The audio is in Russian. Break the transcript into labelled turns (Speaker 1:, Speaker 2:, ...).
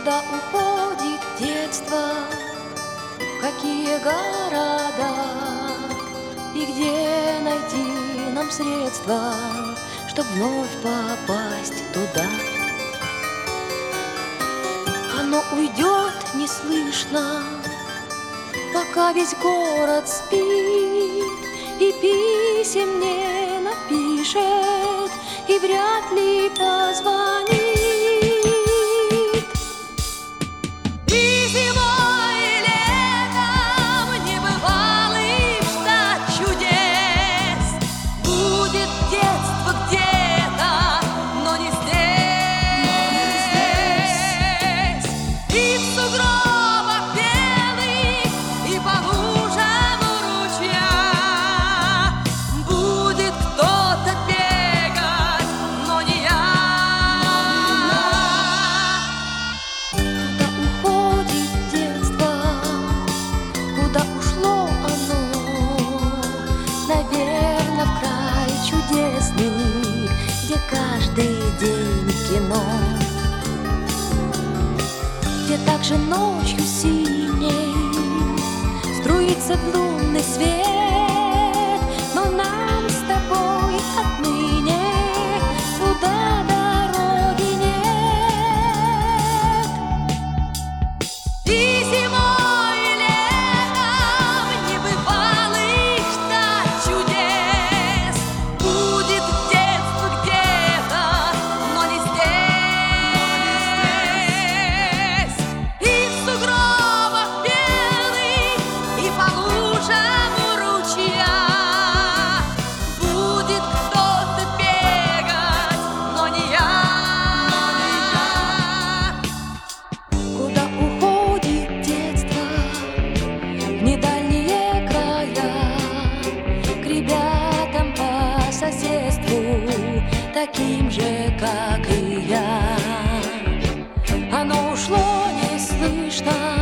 Speaker 1: Куда уходит детство, в какие города, и где найти нам средства, чтоб вновь попасть туда? Оно уйдет неслышно, пока весь город спит, и писем не напишет, и вряд ли позвонит. Наверно, в край чудесный, где каждый день кино, где также ночью синей струится лунный свет. Но нам с тобой отныне туда дороги нет. И зимой, и летом небывалых ждать чудес. Будет детство где-то, но не здесь. И в сугробах белых, и по лужам у ручья будет кто-то бегать, но не я. Куда уходит детство, в недальние края, к ребятам по соседству, таким же, как и я. Оно ушло неслышно,